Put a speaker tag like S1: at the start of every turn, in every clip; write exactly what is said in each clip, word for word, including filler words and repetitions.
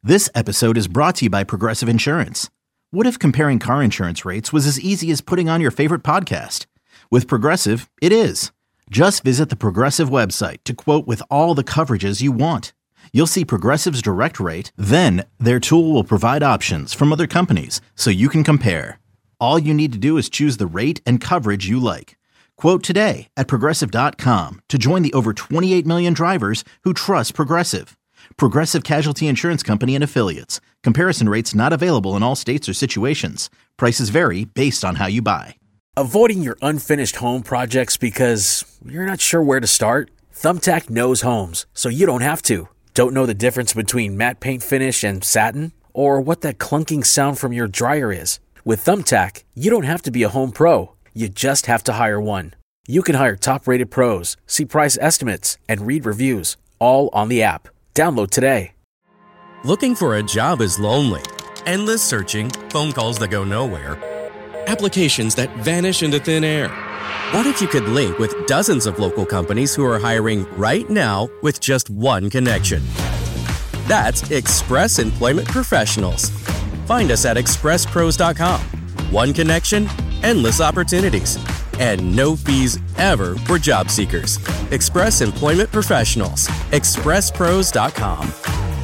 S1: This episode is brought to you by Progressive Insurance. What if comparing car insurance rates was as easy as putting on your favorite podcast? With Progressive, it is. Just visit the Progressive website to quote with all the coverages you want. You'll see Progressive's direct rate, then their tool will provide options from other companies so you can compare. All you need to do is choose the rate and coverage you like. Quote today at Progressive dot com to join the over twenty-eight million drivers who trust Progressive. Progressive Casualty Insurance Company and Affiliates. Comparison rates not available in all states or situations. Prices vary based on how you buy.
S2: Avoiding your unfinished home projects because you're not sure where to start? Thumbtack knows homes, so you don't have to. Don't know the difference between matte paint finish and satin? Or what that clunking sound from your dryer is? With Thumbtack, you don't have to be a home pro. You just have to hire one. You can hire top-rated pros, see price estimates, and read reviews, all on the app. Download today.
S3: Looking for a job is lonely. Endless searching, phone calls that go nowhere, applications that vanish into thin air. What if you could link with dozens of local companies who are hiring right now with just one connection? That's Express Employment Professionals. Find us at express pros dot com. One connection, endless opportunities, and no fees ever for job seekers. Express Employment Professionals. express pros dot com.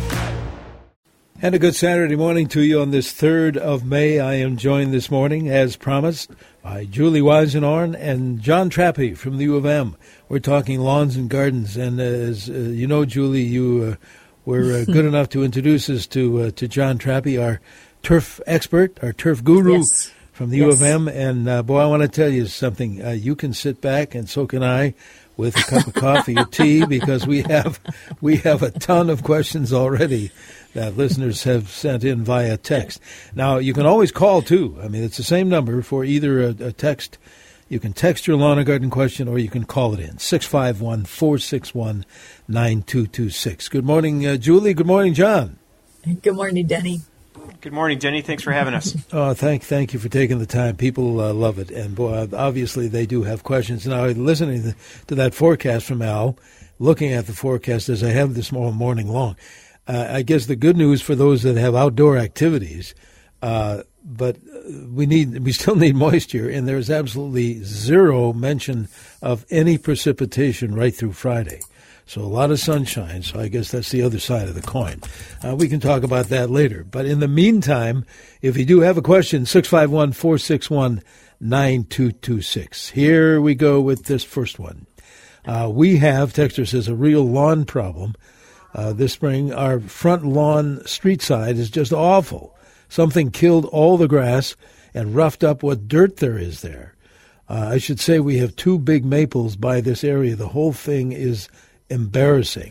S4: And a good Saturday morning to you on this third of May. I am joined this morning, as promised, by Julie Weisenhorn and John Trappe from the U of M. We're talking lawns and gardens. And uh, as uh, you know, Julie, you uh, were uh, good enough to introduce us to uh, to John Trappe, our turf expert, our turf guru. Yes. From the yes. U of M, and uh, boy, I want to tell you something. Uh, you can sit back, and so can I, with a cup of coffee or tea, because we have we have a ton of questions already that listeners have sent in via text. Now, you can always call, too. I mean, it's the same number for either a, a text. You can text your lawn and garden question, or you can call it in, six five one, four six one, nine two two six. Good morning, uh, Julie. Good morning, John.
S5: Good morning, Denny.
S6: Good morning, Jenny. Thanks for having us.
S4: Oh, thank thank you for taking the time. People uh, love it. And boy, obviously they do have questions. Now, listening to that forecast from Al, looking at the forecast as I have this morning long, uh, I guess the good news for those that have outdoor activities, uh, but we need we still need moisture, and there's absolutely zero mention of any precipitation right through Friday. So a lot of sunshine, so I guess that's the other side of the coin. Uh, we can talk about that later. But in the meantime, if you do have a question, six five one, four six one, nine two two six. Here we go with this first one. Uh, we have, Texter says, a real lawn problem. Uh, this spring, our front lawn street side is just awful. Something killed all the grass and roughed up what dirt there is there. Uh, I should say we have two big maples by this area. The whole thing is embarrassing.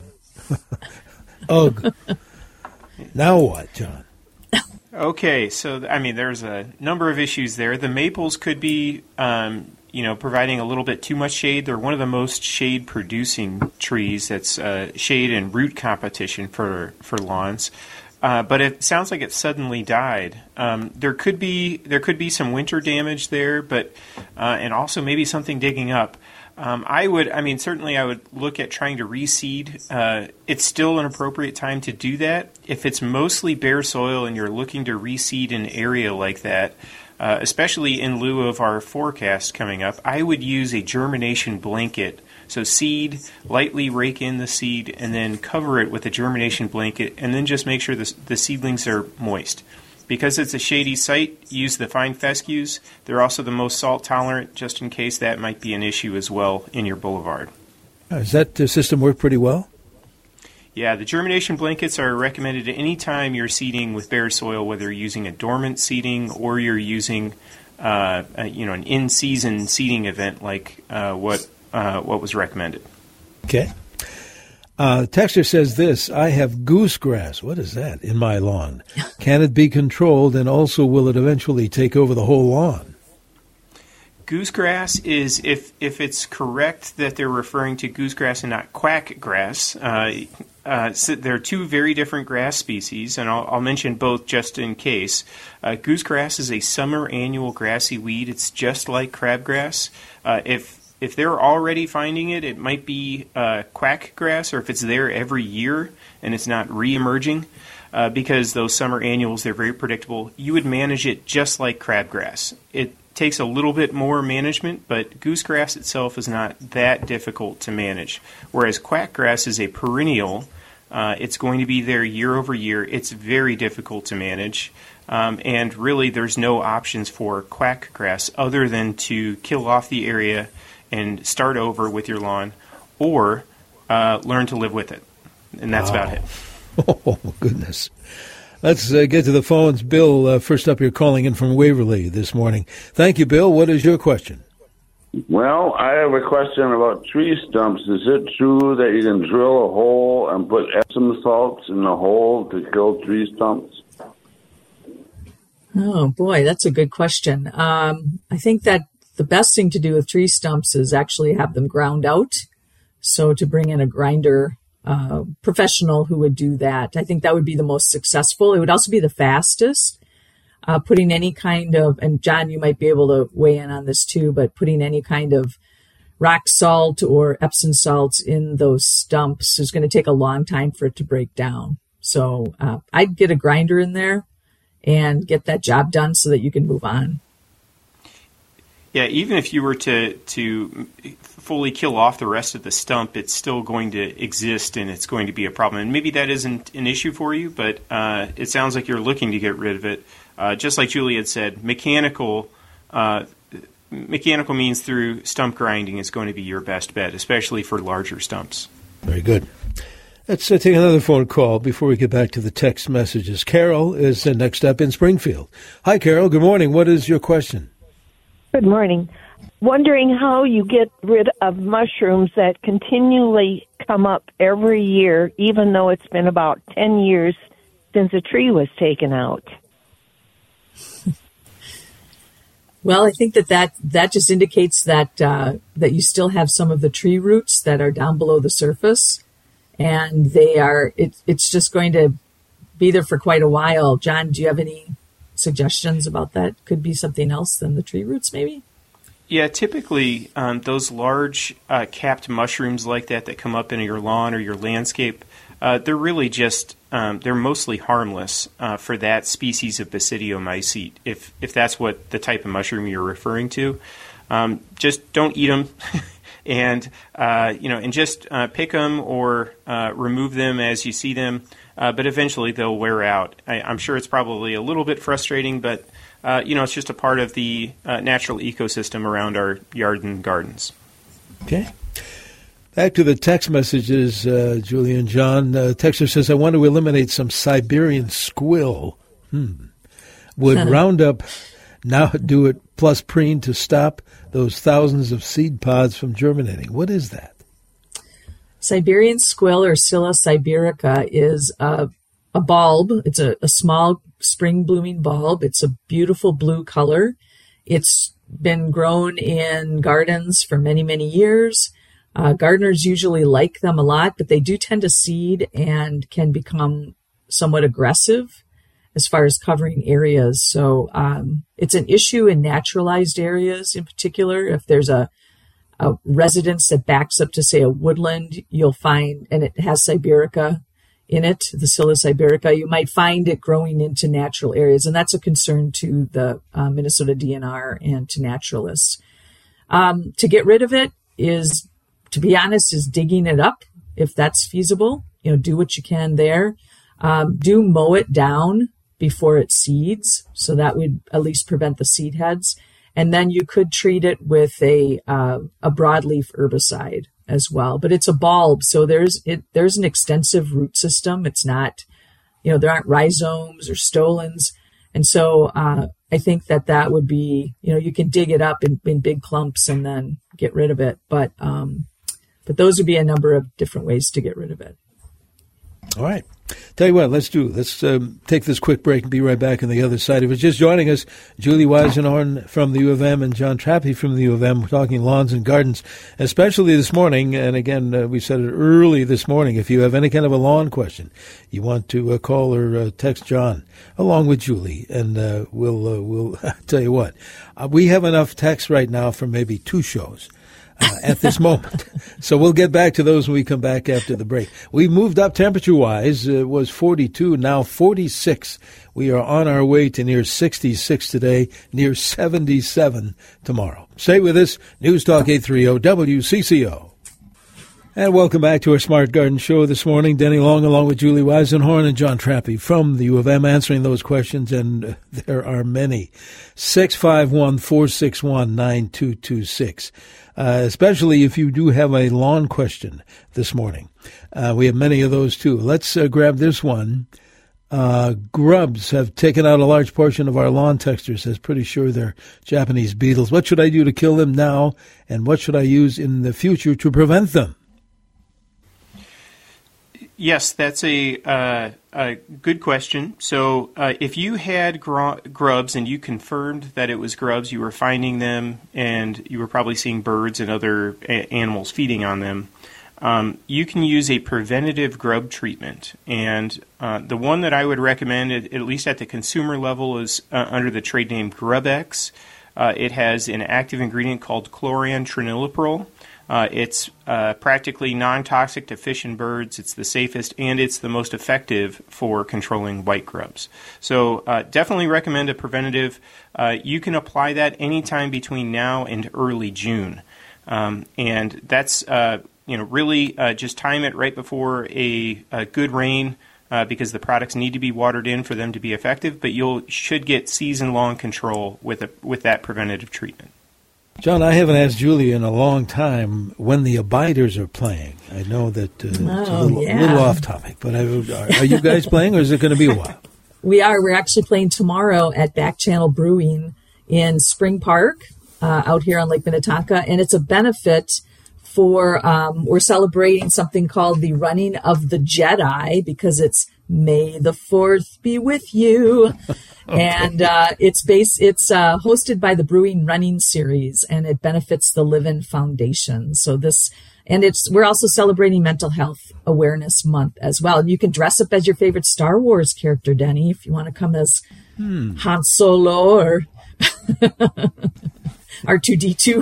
S4: Ugh. Now what, John?
S6: Okay, so, I mean, there's a number of issues there. The maples could be, um, you know, providing a little bit too much shade. They're one of the most shade-producing trees. That's uh, shade and root competition for, for lawns. Uh, but it sounds like it suddenly died. Um, there could be there could be some winter damage there, but uh, and also maybe something digging up. Um, I would, I mean, certainly I would look at trying to reseed. Uh, it's still an appropriate time to do that. If it's mostly bare soil and you're looking to reseed an area like that, uh, especially in lieu of our forecast coming up, I would use a germination blanket. So seed, lightly rake in the seed, and then cover it with a germination blanket, and then just make sure the, the seedlings are moist. Because it's a shady site, use the fine fescues. They're also the most salt tolerant, just in case that might be an issue as well in your boulevard.
S4: Uh, does that uh, system work pretty well?
S6: Yeah, the germination blankets are recommended any time you're seeding with bare soil, whether you're using a dormant seeding or you're using, uh, a, you know, an in-season seeding event like uh, what uh, what was recommended.
S4: Okay. Uh, Texter says this, I have goosegrass. What is that in my lawn? Can it be controlled, and also will it eventually take over the whole lawn?
S6: Goosegrass is, if if it's correct that they're referring to goosegrass and not quack grass, uh, uh, so there are two very different grass species, and I'll, I'll mention both just in case. Uh, goosegrass is a summer annual grassy weed. It's just like crabgrass. Uh, if if they're already finding it, it might be uh, quack grass, or if it's there every year and it's not re-emerging. uh, because those summer annuals, they're very predictable. You would manage it just like crabgrass. It takes a little bit more management, but goosegrass itself is not that difficult to manage. Whereas quackgrass is a perennial. Uh, it's going to be there year over year. It's very difficult to manage. Um, and really, there's no options for quackgrass other than to kill off the area and start over with your lawn, or uh, learn to live with it. And that's wow. about it.
S4: Oh, goodness. Let's uh, get to the phones. Bill, uh, first up, you're calling in from Waverly this morning. Thank you, Bill. What is your question?
S5: Well, I have a question about tree stumps. Is it true that you can drill a hole and put Epsom salts in the hole to kill tree stumps?
S7: Oh, boy, that's a good question. Um, I think that the best thing to do with tree stumps is actually have them ground out. So to bring in a grinder uh, professional who would do that, I think that would be the most successful. It would also be the fastest. Uh, putting any kind of, and John, you might be able to weigh in on this too, but putting any kind of rock salt or Epsom salts in those stumps is going to take a long time for it to break down. So uh, I'd get a grinder in there and get that job done so that you can move on.
S6: Yeah, even if you were to to fully kill off the rest of the stump, it's still going to exist and it's going to be a problem. And maybe that isn't an issue for you, but uh, it sounds like you're looking to get rid of it. Uh, just like Julie had said, mechanical uh, mechanical means through stump grinding is going to be your best bet, especially for larger stumps.
S4: Very good. Let's uh, take another phone call before we get back to the text messages. Carol is uh, next up in Springfield. Hi, Carol. Good morning. What is your question?
S8: Good morning. Wondering how you get rid of mushrooms that continually come up every year, even though it's been about ten years since a tree was taken out.
S7: Well, I think that that, that just indicates that uh, that you still have some of the tree roots that are down below the surface, and they are. It, it's just going to be there for quite a while. John, do you have any suggestions about that? Could be something else than the tree roots, maybe?
S6: Yeah, typically um, those large uh, capped mushrooms like that that come up in your lawn or your landscape, uh, they're really just, um, they're mostly harmless uh, for that species of Basidiomycete, if if that's what the type of mushroom you're referring to. Um, just don't eat them, and uh, you know, and just uh, pick them or uh, remove them as you see them. Uh, but eventually they'll wear out. I, I'm sure it's probably a little bit frustrating, but uh, you know, it's just a part of the uh, natural ecosystem around our yard and gardens.
S4: Okay. Back to the text messages, uh, Julie and John. Uh, Texter says, I want to eliminate some Siberian squill. Hmm. Would Roundup now do it plus preen to stop those thousands of seed pods from germinating? What is that?
S7: Siberian squill, or Scilla siberica, is a, a bulb. It's a, a small spring-blooming bulb. It's a beautiful blue color. It's been grown in gardens for many, many years. Uh, gardeners usually like them a lot, but they do tend to seed and can become somewhat aggressive as far as covering areas. So um, it's an issue in naturalized areas in particular. If there's a a residence that backs up to, say, a woodland, you'll find, and it has Siberica in it, the Scilla siberica, you might find it growing into natural areas. And that's a concern to the uh, Minnesota D N R and to naturalists. Um, to get rid of it is, to be honest, is digging it up, if that's feasible. You know, do what you can there. Um, do mow it down before it seeds, so that would at least prevent the seed heads. And then you could treat it with a uh, a broadleaf herbicide as well. But it's a bulb, so there's it there's an extensive root system. It's not, you know, there aren't rhizomes or stolons. And so uh, I think that that would be, you know, you can dig it up in, in big clumps and then get rid of it. But um, but those would be a number of different ways to get rid of it.
S4: All right. Tell you what, let's do. Let's um, take this quick break and be right back on the other side. If it's just joining us, Julie Weisenhorn from the U of M and John Trappe from the U of M. We're talking lawns and gardens, especially this morning. And again, uh, we said it early this morning. If you have any kind of a lawn question, you want to uh, call or uh, text John along with Julie, and uh, we'll uh, we'll tell you what. Uh, we have enough text right now for maybe two shows. uh, at this moment. So we'll get back to those when we come back after the break. We moved up temperature-wise. It was forty-two, now forty-six. We are on our way to near sixty-six today, near seventy-seven tomorrow. Stay with us. News Talk eight thirty W C C O. And welcome back to our Smart Garden Show this morning. Denny Long along with Julie Weisenhorn and John Trappe from the U of M answering those questions, and there are many. six five one, four six one, nine two two six. Uh, especially if you do have a lawn question this morning. Uh, we have many of those too. Let's uh, grab this one. Uh, grubs have taken out a large portion of our lawn, texture says. Pretty sure they're Japanese beetles. What should I do to kill them now, and what should I use in the future to prevent them?
S6: Yes, that's a, uh, a good question. So uh, if you had gr- grubs and you confirmed that it was grubs, you were finding them, and you were probably seeing birds and other a- animals feeding on them, um, you can use a preventative grub treatment. And uh, the one that I would recommend, at, at least at the consumer level, is uh, under the trade name GrubEx. Uh, it has an active ingredient called chlorantraniliprole. Uh, it's uh, practically non-toxic to fish and birds. It's the safest, and it's the most effective for controlling white grubs. So uh, definitely recommend a preventative. Uh, you can apply that anytime between now and early June. Um, and that's, uh, you know, really uh, just time it right before a, a good rain uh, because the products need to be watered in for them to be effective, but you should get season-long control with a, with that preventative treatment.
S4: John, I haven't asked Julie in a long time when the Abiders are playing. I know that uh,
S7: oh,
S4: it's a little,
S7: yeah.
S4: little off topic, but I, are, are you guys playing, or is it going to be a while?
S7: We are. We're actually playing tomorrow at Back Channel Brewing in Spring Park uh, out here on Lake Minnetonka, and it's a benefit for, um, we're celebrating something called the Running of the Jedi, because it's May the fourth be with you. Okay. And uh, it's based, it's uh, hosted by the Brewing Running Series, and it benefits the Livin' Foundation. So this, and it's we're also celebrating Mental Health Awareness Month as well. And you can dress up as your favorite Star Wars character, Denny, if you want to come as hmm. Han Solo or R two D two.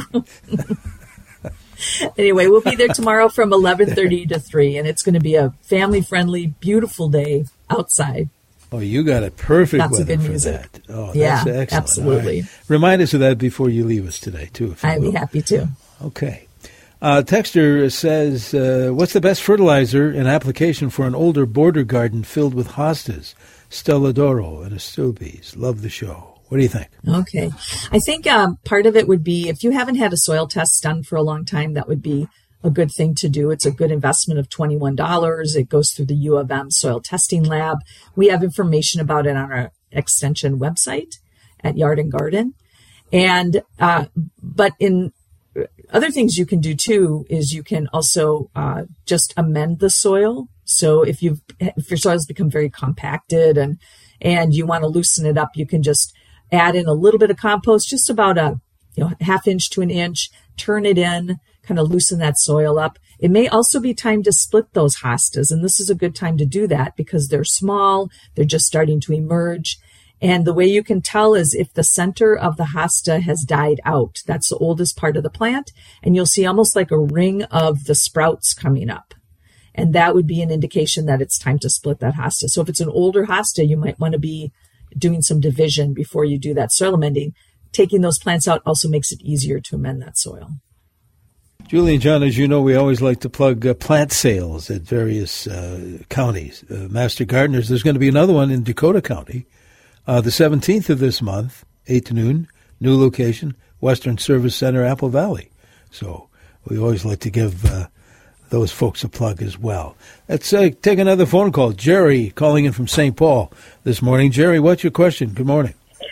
S7: Anyway, we'll be there tomorrow from eleven thirty to three, and it's going to be a family-friendly, beautiful day outside.
S4: Oh, you got it perfect
S7: Lots
S4: weather
S7: of good
S4: for
S7: music.
S4: that. Oh,
S7: yeah,
S4: that's excellent.
S7: Absolutely.
S4: Right. Remind us of that before you leave us today, too. If you
S7: I'd
S4: will.
S7: be happy to.
S4: Okay. Uh, Texter says, uh, what's the best fertilizer and application for an older border garden filled with hostas, Stelladoro, and Astubes? Love the show. What do you think?
S7: Okay. I think um, part of it would be, if you haven't had a soil test done for a long time, that would be a good thing to do. It's a good investment of twenty-one dollars. It goes through the U of M Soil Testing Lab. We have information about it on our extension website at Yard and Garden. And, uh, but in other things you can do too is you can also uh, just amend the soil. So if you've, if your soil's become very compacted and, and you want to loosen it up, you can just add in a little bit of compost, just about a, you know, half inch to an inch, turn it in, kind of loosen that soil up. It may also be time to split those hostas, and this is a good time to do that because they're small, they're just starting to emerge. And the way you can tell is if the center of the hosta has died out. That's the oldest part of the plant, and you'll see almost like a ring of the sprouts coming up. And that would be an indication that it's time to split that hosta. So if it's an older hosta, you might want to be doing some division before you do that soil amending. Taking those plants out also makes it easier to amend that soil.
S4: Julie and John, as you know, we always like to plug uh, plant sales at various uh, counties. Uh, Master Gardeners, there's going to be another one in Dakota County, uh, the seventeenth of this month, eight to noon, new location, Western Service Center, Apple Valley. So we always like to give uh, those folks a plug as well. Let's uh, take another phone call. Jerry calling in from Saint Paul this morning. Jerry, what's your question? Good morning.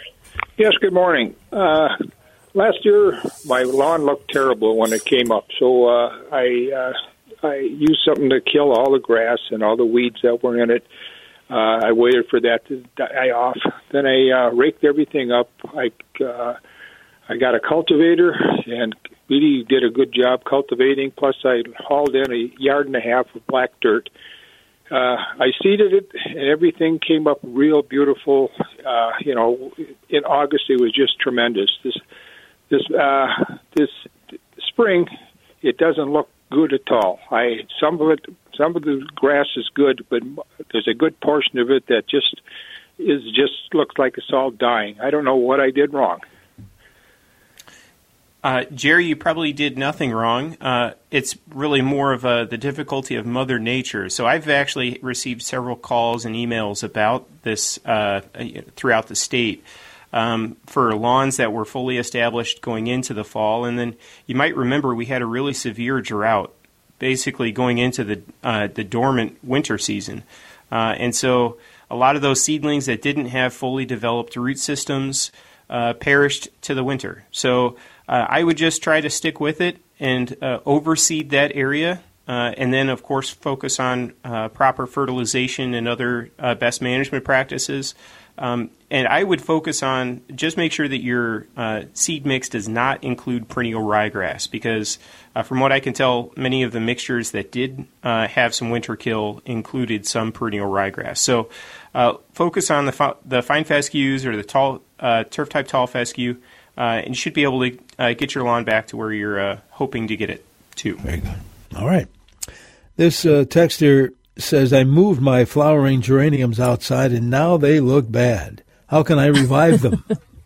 S9: Yes, good morning. Uh Last year, my lawn looked terrible when it came up, so uh, I uh, I used something to kill all the grass and all the weeds that were in it. Uh, I waited for that to die off. Then I uh, raked everything up. I uh, I got a cultivator and really did a good job cultivating. Plus, I hauled in a yard and a half of black dirt. Uh, I seeded it, and everything came up real beautiful. Uh, you know, in August, it was just tremendous. This This uh, this spring, it doesn't look good at all. I some of it, some of the grass is good, but there's a good portion of it that just is just looks like it's all dying. I don't know what I did wrong.
S6: Uh, Jerry, you probably did nothing wrong. Uh, it's really more of a, the difficulty of Mother Nature. So I've actually received several calls and emails about this uh, throughout the state um, for lawns that were fully established going into the fall. And then you might remember we had a really severe drought basically going into the, uh, the dormant winter season. Uh, and so a lot of those seedlings that didn't have fully developed root systems uh, perished to the winter. So Uh, I would just try to stick with it and uh, overseed that area, uh, and then, of course, focus on uh, proper fertilization and other uh, best management practices. Um, and I would focus on just make sure that your uh, seed mix does not include perennial ryegrass, because uh, from what I can tell, many of the mixtures that did uh, have some winter kill included some perennial ryegrass. So uh, focus on the, fi- the fine fescues or the tall uh, turf-type tall fescue. Uh, and you should be able to uh, get your lawn back to where you're uh, hoping to get it to.
S4: Very good. All right. This uh, texter says, I moved my flowering geraniums outside, and now they look bad. How can I revive them?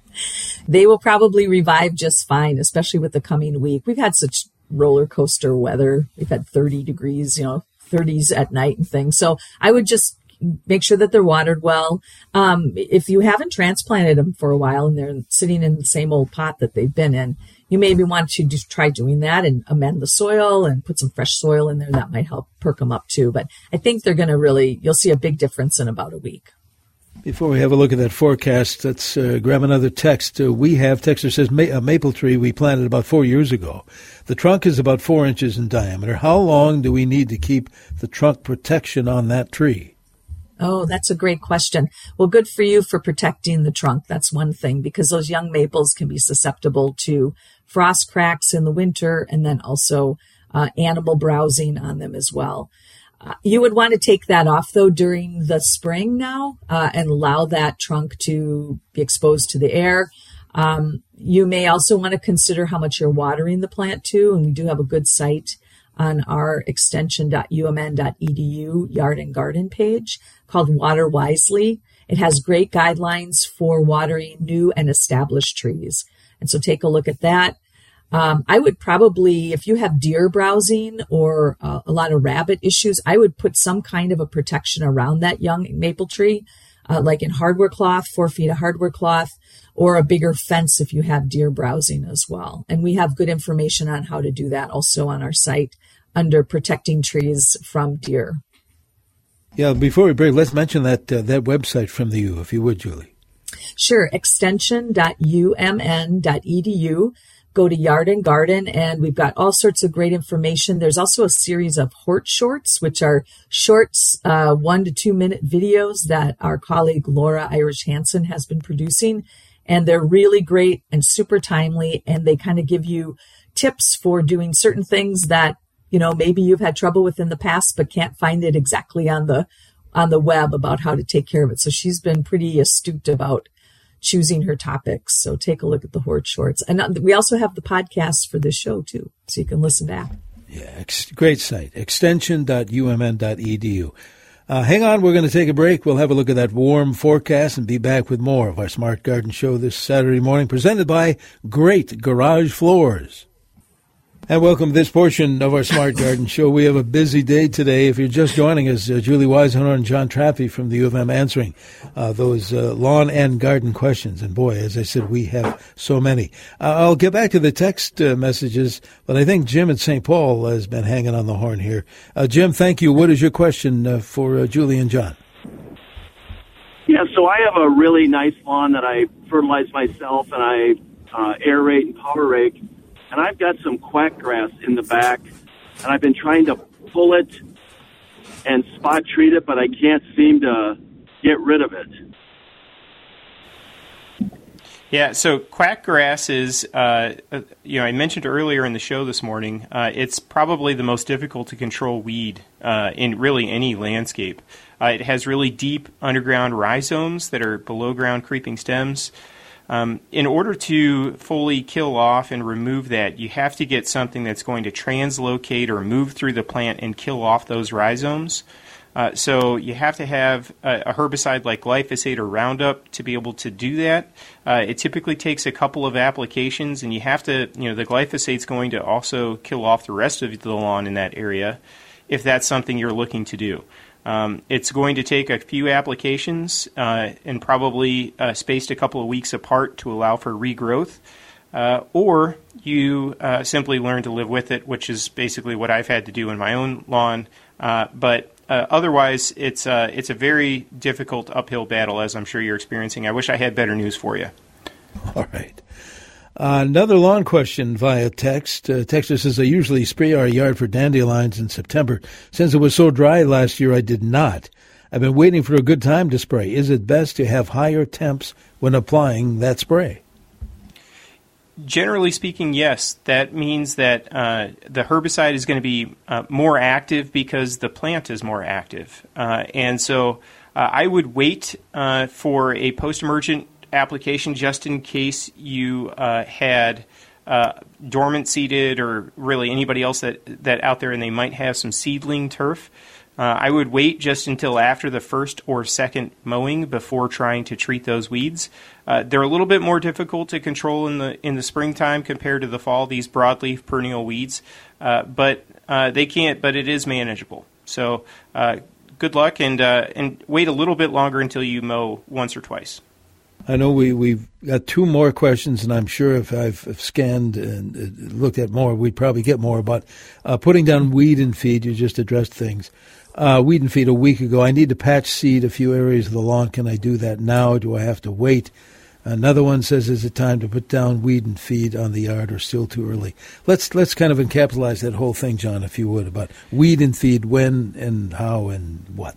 S7: They will probably revive just fine, especially with the coming week. We've had such roller coaster weather. We've had thirty degrees, you know, thirties at night and things. So I would just make sure that they're watered well. Um, if you haven't transplanted them for a while and they're sitting in the same old pot that they've been in, you maybe want to just try doing that and amend the soil and put some fresh soil in there. That might help perk them up too. But I think they're going to really, you'll see a big difference in about a week.
S4: Before we have a look at that forecast, let's uh, grab another text. Uh, we have, texter says, ma- a maple tree we planted about four years ago. The trunk is about four inches in diameter. How long do we need to keep the trunk protection on that tree?
S7: Oh, that's a great question. Well, good for you for protecting the trunk. That's one thing, because those young maples can be susceptible to frost cracks in the winter and then also uh, animal browsing on them as well. Uh, you would want to take that off, though, during the spring now uh, and allow that trunk to be exposed to the air. Um, you may also want to consider how much you're watering the plant to, and we do have a good site on our extension dot u m n dot e d u yard and garden page called Water Wisely. It has great guidelines for watering new and established trees. And so take a look at that. Um, I would probably, if you have deer browsing or uh, a lot of rabbit issues, I would put some kind of a protection around that young maple tree, uh, like in hardware cloth, four feet of hardware cloth, or a bigger fence if you have deer browsing as well. And we have good information on how to do that also on our site under protecting trees from deer.
S4: Yeah, before we break, let's mention that uh, that website from the U, if you would, Julie.
S7: Sure, extension dot u m n dot e d u. Go to Yard and Garden, and we've got all sorts of great information. There's also a series of Hort Shorts, which are shorts, uh, one to two minute videos that our colleague Laura Irish Hansen has been producing. And they're really great and super timely, and they kind of give you tips for doing certain things that, you know, maybe you've had trouble with in the past, but can't find it exactly on the on the web about how to take care of it. So she's been pretty astute about choosing her topics. So take a look at the Hort Shorts. And we also have the podcast for this show, too, so you can listen back.
S4: Yeah, ex- great site, extension dot u m n dot e d u. Uh, hang on, we're going to take a break. We'll have a look at that warm forecast and be back with more of our Smart Garden Show this Saturday morning, presented by Great Garage Floors. And welcome to this portion of our Smart Garden Show. We have a busy day today. If you're just joining us, uh, Julie Weisenhorn and John Traffy from the U of M answering uh, those uh, lawn and garden questions. And boy, as I said, we have so many. Uh, I'll get back to the text uh, messages, but I think Jim at Saint Paul has been hanging on the horn here. Uh, Jim, thank you. What is your question uh, for uh, Julie and John?
S10: Yeah, so I have a really nice lawn that I fertilize myself, and I uh, aerate and power rake. And I've got some quack grass in the back, and I've been trying to pull it and spot treat it, but I can't seem to get rid of it.
S6: Yeah, so quack grass is, uh, you know, I mentioned earlier in the show this morning, uh, it's probably the most difficult to control weed uh, in really any landscape. Uh, it has really deep underground rhizomes that are below ground creeping stems. Um, in order to fully kill off and remove that, you have to get something that's going to translocate or move through the plant and kill off those rhizomes. Uh, so you have to have a, a herbicide like glyphosate or Roundup to be able to do that. Uh, it typically takes a couple of applications, and you have to, you know, the glyphosate's going to also kill off the rest of the lawn in that area if that's something you're looking to do. Um, it's going to take a few applications uh, and probably uh, spaced a couple of weeks apart to allow for regrowth. Uh, or you uh, simply learn to live with it, which is basically what I've had to do in my own lawn. Uh, but uh, otherwise, it's, uh, it's a very difficult uphill battle, as I'm sure you're experiencing. I wish I had better news for you.
S4: All right. Uh, another lawn question via text. Uh, Texter says, I usually spray our yard for dandelions in September. Since it was so dry last year, I did not. I've been waiting for a good time to spray. Is it best to have higher temps when applying that spray?
S6: Generally speaking, yes. That means that uh, the herbicide is going to be uh, more active because the plant is more active. Uh, and so uh, I would wait uh, for a post-emergent application just in case you uh, had uh, dormant seeded or really anybody else that, that out there and they might have some seedling turf. Uh, I would wait just until after the first or second mowing before trying to treat those weeds. Uh, they're a little bit more difficult to control in the in the springtime compared to the fall, these broadleaf perennial weeds, uh, but uh, they can't. But it is manageable. So uh, good luck, and uh, and wait a little bit longer until you mow once or twice.
S4: I know we, we've got two more questions, and I'm sure if I've scanned and looked at more, we'd probably get more. But uh, putting down weed and feed, you just addressed things. Uh, weed and feed a week ago. I need to patch seed a few areas of the lawn. Can I do that now? Do I have to wait? Another one says, is it time to put down weed and feed on the yard or still too early? Let's let's kind of encapsulate that whole thing, John, if you would, about weed and feed, when and how and what.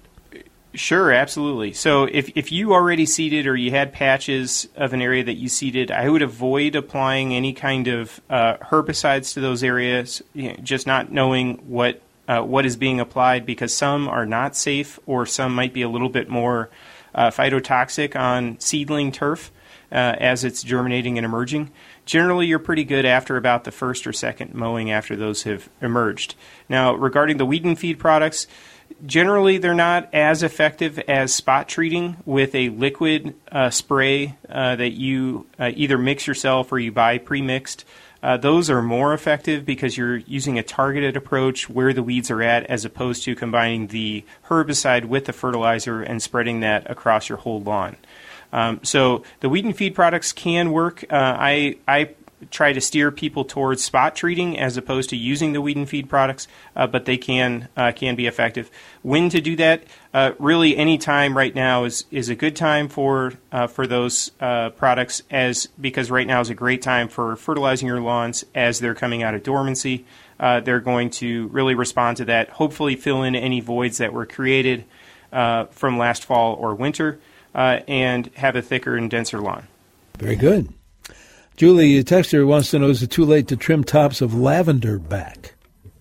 S6: Sure, absolutely. So if if you already seeded or you had patches of an area that you seeded, I would avoid applying any kind of uh, herbicides to those areas, you know, just not knowing what uh, what is being applied, because some are not safe or some might be a little bit more uh, phytotoxic on seedling turf uh, as it's germinating and emerging. Generally, you're pretty good after about the first or second mowing after those have emerged. Now, regarding the weed and feed products, generally, they're not as effective as spot treating with a liquid uh, spray uh, that you uh, either mix yourself or you buy pre-mixed. Uh, those are more effective because you're using a targeted approach where the weeds are at, as opposed to combining the herbicide with the fertilizer and spreading that across your whole lawn. Um, so the weed and feed products can work. Uh, I I try to steer people towards spot treating as opposed to using the weed and feed products, uh, but they can uh, can be effective. When to do that? Uh, really, any time right now is is a good time for uh, for those uh, products, as because right now is a great time for fertilizing your lawns as they're coming out of dormancy. Uh, they're going to really respond to that. Hopefully, fill in any voids that were created uh, from last fall or winter, uh, and have a thicker and denser lawn.
S4: Very good. Julie, a texter wants to know, is it too late to trim tops of lavender back?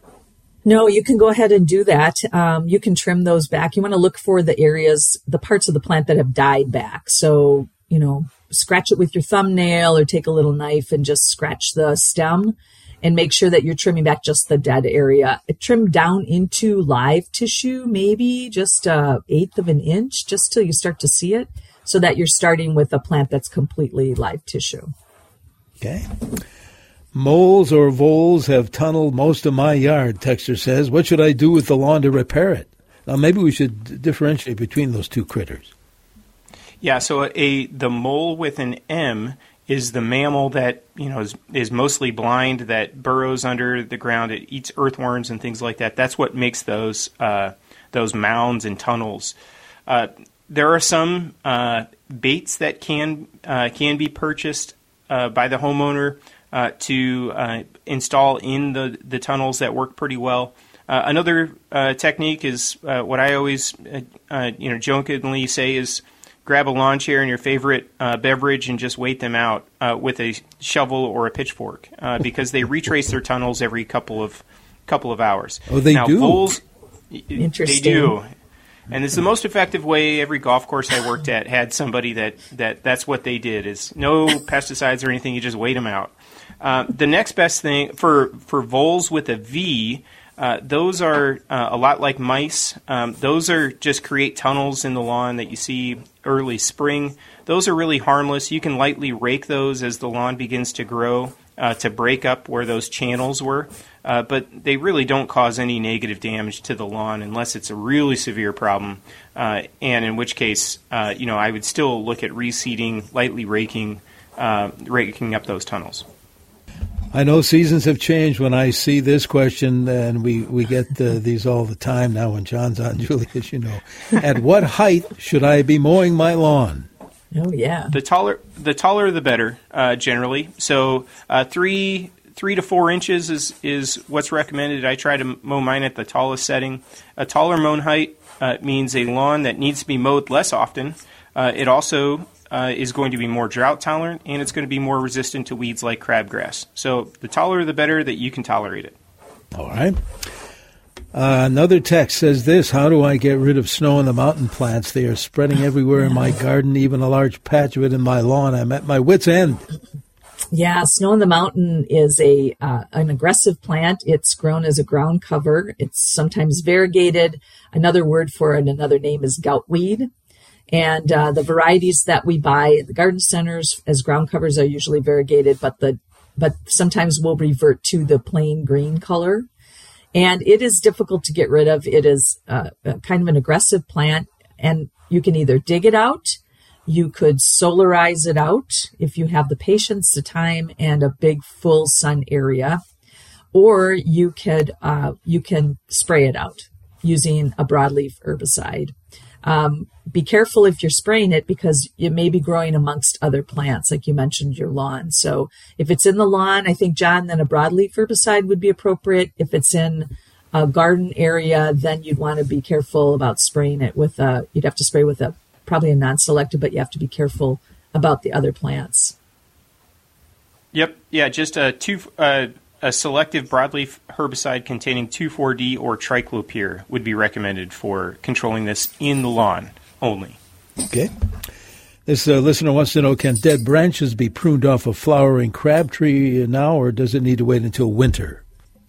S7: No, you can go ahead and do that. Um, you can trim those back. You want to look for the areas, the parts of the plant that have died back. So, you know, scratch it with your thumbnail or take a little knife and just scratch the stem and make sure that you're trimming back just the dead area. Trim down into live tissue, maybe just an eighth of an inch, just till you start to see it, so that you're starting with a plant that's completely live tissue.
S4: Okay. Moles or voles have tunneled most of my yard, texter says. What should I do with the lawn to repair it? Now, maybe we should differentiate between those two critters.
S6: Yeah, so a the mole with an M is the mammal that, you know, is, is mostly blind, that burrows under the ground. It eats earthworms and things like that. That's what makes those uh, those mounds and tunnels. Uh, there are some uh, baits that can uh, can be purchased Uh, by the homeowner uh, to uh, install in the, the tunnels that work pretty well. Uh, another uh, technique is uh, what I always uh, uh, you know jokingly say is grab a lawn chair and your favorite uh, beverage and just wait them out uh, with a shovel or a pitchfork uh, because they retrace their tunnels every couple of couple of hours.
S4: Oh, they
S6: now,
S4: do?
S6: Voles,
S7: Interesting.
S6: They do. And it's the most effective way. Every golf course I worked at had somebody that, that that's what they did, is no pesticides or anything. You just wait them out. Uh, the next best thing for, for voles with a V, uh, those are uh, a lot like mice. Um, those are just create tunnels in the lawn that you see early spring. Those are really harmless. You can lightly rake those as the lawn begins to grow uh, to break up where those channels were. Uh, but they really don't cause any negative damage to the lawn unless it's a really severe problem. Uh, and in which case, uh, you know, I would still look at reseeding, lightly raking, uh, raking up those tunnels.
S4: I know seasons have changed when I see this question, and we, we get uh, these all the time now when John's on, Julie, as you know. At what height should I be mowing my lawn?
S7: Oh, yeah.
S6: The taller the taller the better, uh, generally. So uh, three three to four inches is, is what's recommended. I try to mow mine at the tallest setting. A taller mown height uh, means a lawn that needs to be mowed less often. Uh, it also uh, is going to be more drought tolerant, and it's going to be more resistant to weeds like crabgrass. So the taller the better that you can tolerate it.
S4: All right. Uh, another text says this: how do I get rid of snow in the mountain plants? They are spreading everywhere in my garden, even a large patch of it in my lawn. I'm at my wit's end.
S7: Yeah, snow in the mountain is a uh, an aggressive plant. It's grown as a ground cover. It's sometimes variegated. Another word for it, another name is goutweed. And uh, the varieties that we buy at the garden centers as ground covers are usually variegated, but the but sometimes we'll revert to the plain green color. And it is difficult to get rid of. It is uh, a kind of an aggressive plant, and you can either dig it out, you could solarize it out if you have the patience, the time, and a big full sun area, or you could uh, you can spray it out using a broadleaf herbicide. Um, be careful if you're spraying it, because it may be growing amongst other plants, like you mentioned, your lawn. So if it's in the lawn, I think, John, then a broadleaf herbicide would be appropriate. If it's in a garden area, then you'd want to be careful about spraying it with a, you'd have to spray with a, probably a non-selective, but you have to be careful about the other plants.
S6: Yep. Yeah, just a two, uh, a selective broadleaf herbicide containing two four D or triclopyr would be recommended for controlling this in the lawn only.
S4: Okay. This uh, listener wants to know, can dead branches be pruned off a flowering crab tree now, or does it need to wait until winter?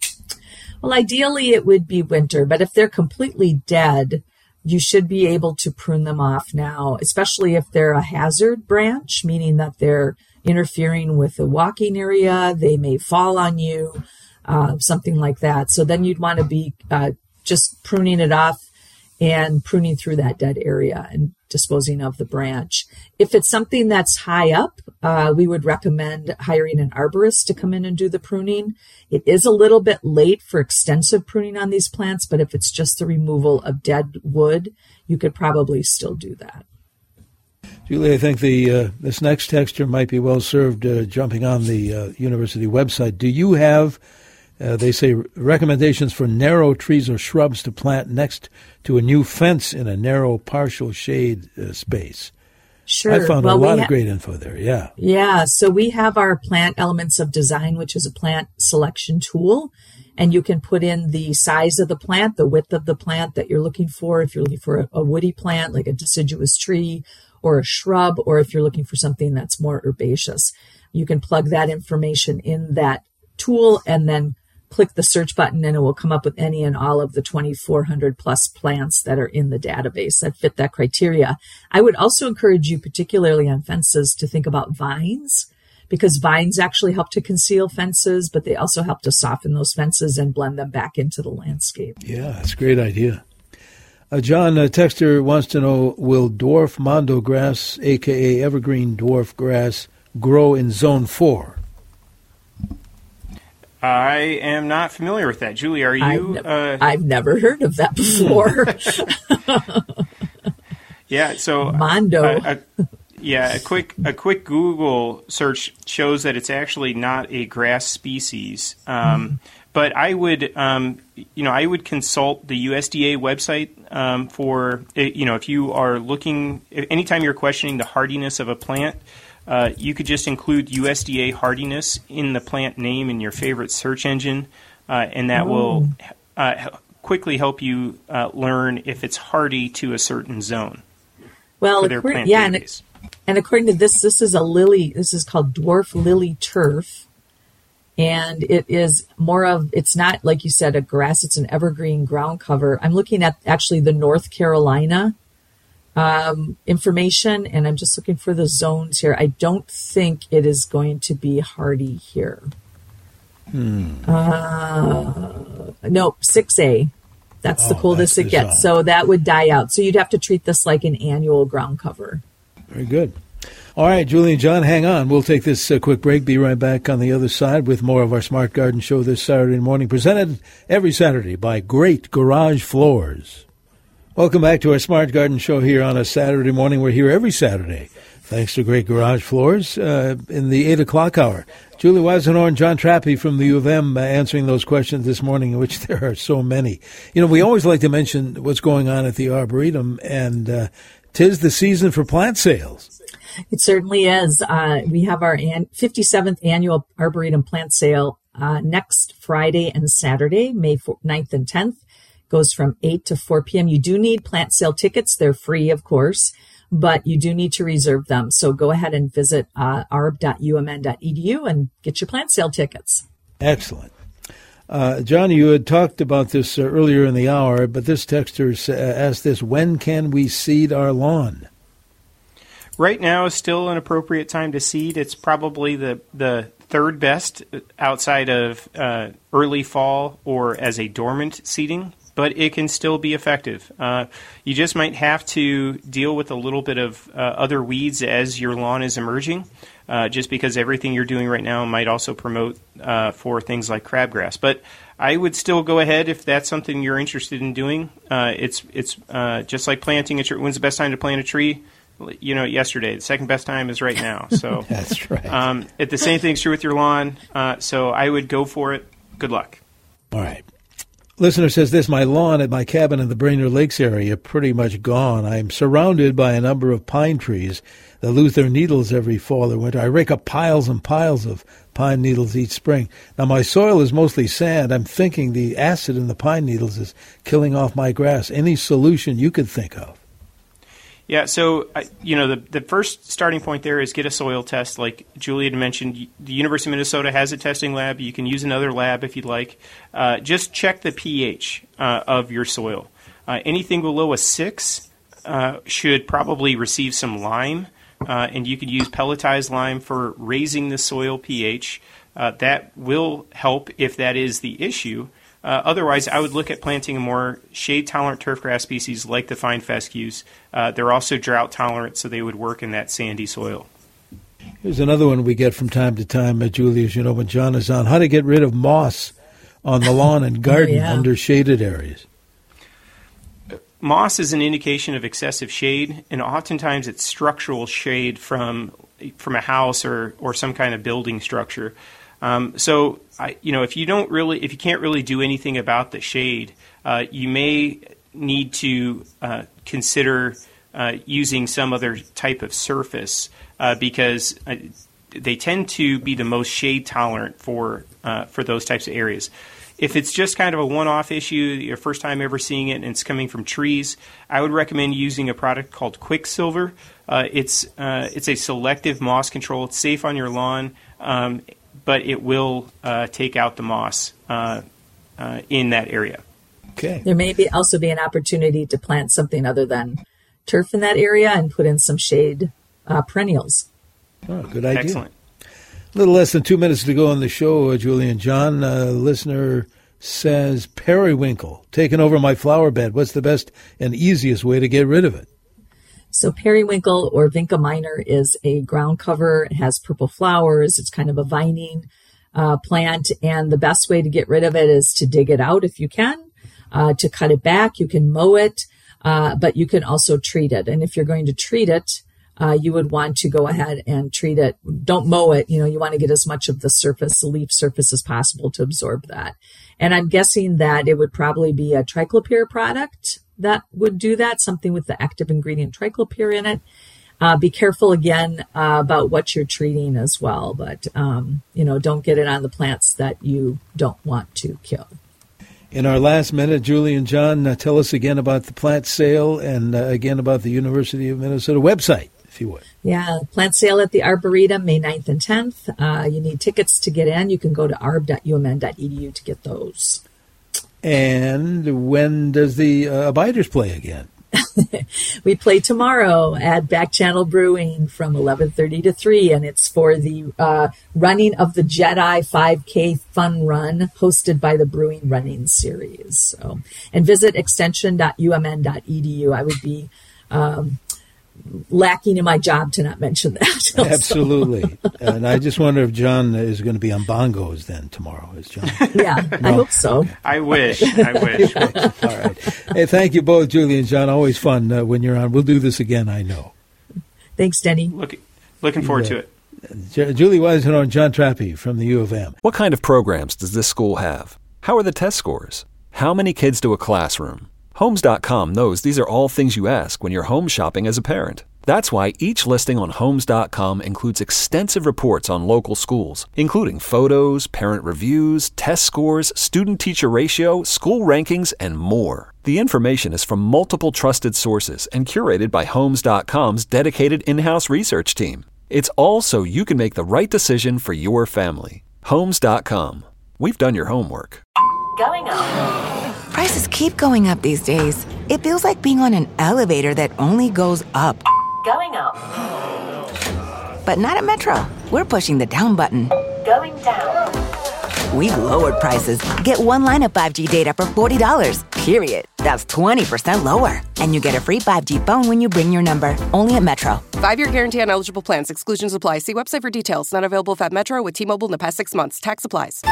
S7: Well, ideally it would be winter, but if they're completely dead, you should be able to prune them off now, especially if they're a hazard branch, meaning that they're interfering with the walking area. They may fall on you, uh, something like that. So then you'd want to be uh, just pruning it off and pruning through that dead area and disposing of the branch. If it's something that's high up, uh, we would recommend hiring an arborist to come in and do the pruning. It is a little bit late for extensive pruning on these plants, but if it's just the removal of dead wood, you could probably still do that.
S4: Julie, I think the uh, this next texter might be well served uh, jumping on the uh, university website. Do you have, uh, they say, recommendations for narrow trees or shrubs to plant next to a new fence in a narrow partial shade uh, space?
S7: Sure.
S4: I found
S7: well,
S4: a lot
S7: ha-
S4: of great info there, yeah.
S7: Yeah, so we have our Plant Elements of Design, which is a plant selection tool, and you can put in the size of the plant, the width of the plant that you're looking for, if you're looking for a, a woody plant like a deciduous tree or a shrub, or if you're looking for something that's more herbaceous. You can plug that information in that tool and then click the search button, and it will come up with any and all of the twenty-four hundred plus plants that are in the database that fit that criteria. I would also encourage you, particularly on fences, to think about vines, because vines actually help to conceal fences, but they also help to soften those fences and blend them back into the landscape.
S4: Yeah, that's a great idea. Uh, John, uh, texter wants to know, will dwarf mondo grass, a k a evergreen dwarf grass, grow in zone four?
S6: I am not familiar with that. Julie, are you?
S7: I've, ne-
S6: uh,
S7: I've never heard of that before.
S6: yeah, so
S7: Mondo.
S6: Uh, a, yeah, a quick a quick Google search shows that it's actually not a grass species. Um, mm. But I would, um, you know, I would consult the U S D A website um, for, you know, if you are looking, anytime you're questioning the hardiness of a plant. Uh, you could just include U S D A hardiness in the plant name in your favorite search engine, uh, and that oh. will uh, quickly help you uh, learn if it's hardy to a certain zone.
S7: Well,
S6: for their
S7: according,
S6: plant
S7: yeah, and,
S6: database.
S7: and according to this, this is a lily. This is called dwarf lily turf, and it is more of. It's not like you said a grass. It's an evergreen ground cover. I'm looking at actually the North Carolina um, information, and I'm just looking for the zones here. I don't think it is going to be hardy here.
S4: Hmm.
S7: Uh, no, six A. That's the
S4: Oh,
S7: coldest
S4: that's
S7: it
S4: the
S7: gets.
S4: zone.
S7: So that would die out. So you'd have to treat this like an annual ground cover.
S4: Very good. All right, Julie and John, hang on. We'll take this uh, quick break. Be right back on the other side with more of our Smart Garden Show this Saturday morning, presented every Saturday by Great Garage Floors. Welcome back to our Smart Garden Show here on a Saturday morning. We're here every Saturday, thanks to Great Garage Floors, uh, in the eight o'clock hour. Julie Weisenhorn, John Trappe from the U of M uh, answering those questions this morning, in which there are so many. You know, we always like to mention what's going on at the Arboretum, and uh, 'tis the season for plant sales.
S7: It certainly is. Uh, we have our an- fifty-seventh annual Arboretum plant sale uh, next Friday and Saturday, May ninth and tenth. Goes from eight to four p.m. You do need plant sale tickets. They're free, of course, but you do need to reserve them. So go ahead and visit uh, arb dot u m n dot e d u and get your plant sale tickets.
S4: Excellent. Uh, John, you had talked about this uh, earlier in the hour, but this texter uh, asked this: when can we seed our lawn?
S6: Right now is still an appropriate time to seed. It's probably the, the third best outside of uh, early fall or as a dormant seeding, but it can still be effective. Uh, you just might have to deal with a little bit of uh, other weeds as your lawn is emerging, uh, just because everything you're doing right now might also promote uh, for things like crabgrass. But I would still go ahead if that's something you're interested in doing. Uh, it's it's uh, just like planting a tree. When's the best time to plant a tree? You know, yesterday. The second best time is right now. So
S4: that's right.
S6: Um, it, the same thing's true with your lawn. Uh, so I would go for it. Good luck.
S4: All right. Listener says this: my lawn at my cabin in the Brainerd Lakes area pretty much gone. I'm surrounded by a number of pine trees that lose their needles every fall or winter. I rake up piles and piles of pine needles each spring. Now, my soil is mostly sand. I'm thinking the acid in the pine needles is killing off my grass. Any solution you could think of?
S6: Yeah, so, you know, the, the first starting point there is get a soil test. Like Julie had mentioned, the University of Minnesota has a testing lab. You can use another lab if you'd like. Uh, just check the pH uh, of your soil. Uh, anything below a six uh, should probably receive some lime, uh, and you could use pelletized lime for raising the soil pH. Uh, that will help if that is the issue. Uh, otherwise, I would look at planting a more shade-tolerant turfgrass species like the fine fescues. Uh, they're also drought-tolerant, so they would work in that sandy soil.
S4: Here's another one we get from time to time, uh, Julie, as you know, when John is on. How to get rid of moss on the lawn and garden
S7: oh, yeah.
S4: under shaded areas.
S6: Moss is an indication of excessive shade, and oftentimes it's structural shade from from a house or, or some kind of building structure. Um, so, I, you know, if you don't really, if you can't really do anything about the shade, uh, you may need to uh, consider uh, using some other type of surface uh, because uh, they tend to be the most shade tolerant for uh, for those types of areas. If it's just kind of a one-off issue, your first time ever seeing it, and it's coming from trees, I would recommend using a product called Quicksilver. Uh, it's uh, it's a selective moss control. It's safe on your lawn. Um, but it will uh, take out the moss uh, uh, in that area.
S4: Okay.
S7: There may be also be an opportunity to plant something other than turf in that area and put in some shade uh, perennials.
S4: Oh, good idea.
S6: Excellent.
S4: A little less than two minutes to go on the show, uh, Julie and John. Uh, listener says, periwinkle, taking over my flower bed. What's the best and easiest way to get rid of it?
S7: So periwinkle or vinca minor is a ground cover. It has purple flowers. It's kind of a vining uh, plant. And the best way to get rid of it is to dig it out if you can, uh, to cut it back. You can mow it, uh, but you can also treat it. And if you're going to treat it, uh, you would want to go ahead and treat it. Don't mow it. You know, you want to get as much of the surface, the leaf surface as possible to absorb that. And I'm guessing that it would probably be a triclopyr product that would do that, something with the active ingredient triclopyr in it. Uh, be careful again uh, about what you're treating as well, but um, you know, don't get it on the plants that you don't want to kill.
S4: In our last minute, Julie and John, uh, tell us again about the plant sale and uh, again about the University of Minnesota website, if you would.
S7: Yeah, plant sale at the Arboretum, May ninth and tenth. Uh, you need tickets to get in. You can go to arb dot u m n dot e d u to get those.
S4: And when does the uh, Abiders play again?
S7: We play tomorrow at Back Channel Brewing from eleven thirty to three, and it's for the uh, running of the Jedi five K Fun Run hosted by the Brewing Running Series. So, and visit extension dot u m n dot e d u. I would be um, lacking in my job to not mention that.
S4: Absolutely. And I just wonder if John is going to be on bongos then tomorrow. Is John?
S7: Yeah, no? I hope so.
S6: I wish. I wish.
S4: All right. Hey, thank you both, Julie and John. Always fun uh, when you're on. We'll do this again, I know.
S7: Thanks, Denny.
S6: Look, looking forward
S4: yeah.
S6: to it.
S4: J- Julie Weisenhorn and John Trappe from the U of M.
S11: What kind of programs does this school have? How are the test scores? How many kids to a classroom? Homes dot com knows these are all things you ask when you're home shopping as a parent. That's why each listing on Homes dot com includes extensive reports on local schools, including photos, parent reviews, test scores, student-teacher ratio, school rankings, and more. The information is from multiple trusted sources and curated by Homes dot com's dedicated in-house research team. It's all so you can make the right decision for your family. Homes dot com. We've done your homework.
S12: Going up. Prices keep going up these days. It feels like being on an elevator that only goes up.
S13: Going up.
S12: But not at Metro. We're pushing the down button.
S13: Going down.
S12: We've lowered prices. Get one line of five G data for forty dollars. Period. That's twenty percent lower. And you get a free five G phone when you bring your number. Only at Metro.
S14: Five-year guarantee on eligible plans. Exclusions apply. See website for details. Not available at Metro with T-Mobile in the past six months. Tax applies.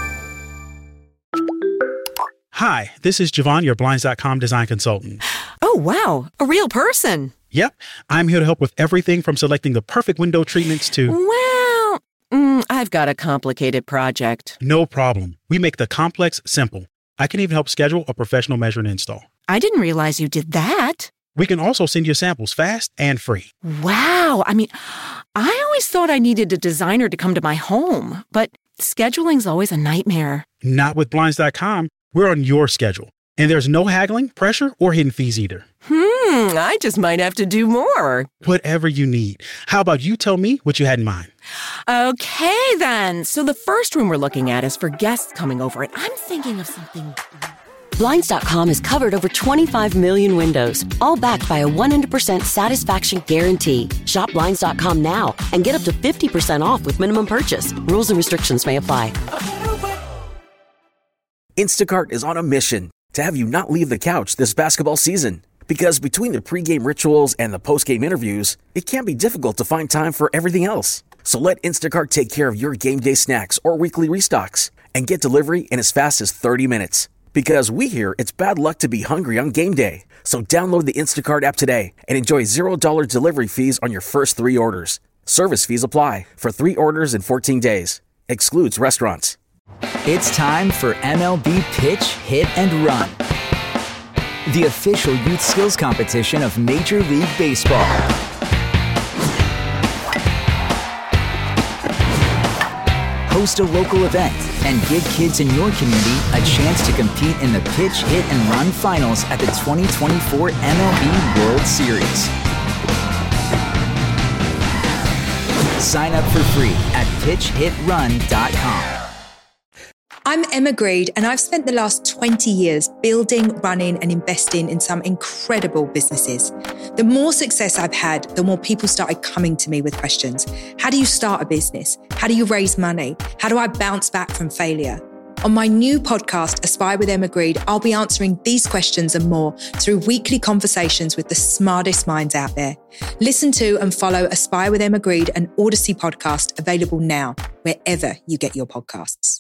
S15: Hi, this is Javon, your Blinds dot com design consultant.
S16: Oh, wow. A real person.
S15: Yep. I'm here to help with everything from selecting the perfect window treatments to...
S16: Well, mm, I've got a complicated project.
S15: No problem. We make the complex simple. I can even help schedule a professional measure and install.
S16: I didn't realize you did that.
S15: We can also send you samples fast and free.
S16: Wow. I mean, I always thought I needed a designer to come to my home, but scheduling's always a nightmare.
S15: Not with Blinds dot com. We're on your schedule. And there's no haggling, pressure, or hidden fees either.
S16: Hmm, I just might have to do more.
S15: Whatever you need. How about you tell me what you had in mind?
S16: Okay, then. So the first room we're looking at is for guests coming over, and I'm thinking of something...
S17: Blinds dot com has covered over twenty-five million windows, all backed by a one hundred percent satisfaction guarantee. Shop Blinds dot com now and get up to fifty percent off with minimum purchase. Rules and restrictions may apply.
S2: Instacart is on a mission to have you not leave the couch this basketball season. Because between the pregame rituals and the postgame interviews, it can be difficult to find time for everything else. So let Instacart take care of your game day snacks or weekly restocks and get delivery in as fast as thirty minutes. Because we hear it's bad luck to be hungry on game day. So download the Instacart app today and enjoy zero dollars delivery fees on your first three orders. Service fees apply for three orders in fourteen days. Excludes restaurants.
S18: It's time for M L B Pitch, Hit, and Run, the official youth skills competition of Major League Baseball. Host a local event and give kids in your community a chance to compete in the Pitch, Hit, and Run finals at the twenty twenty-four M L B World Series. Sign up for free at pitch hit run dot com.
S19: I'm Emma Greed, and I've spent the last twenty years building, running, and investing in some incredible businesses. The more success I've had, the more people started coming to me with questions. How do you start a business? How do you raise money? How do I bounce back from failure? On my new podcast, Aspire with Emma Greed, I'll be answering these questions and more through weekly conversations with the smartest minds out there. Listen to and follow Aspire with Emma Greed, an Odyssey podcast, available now, wherever you get your podcasts.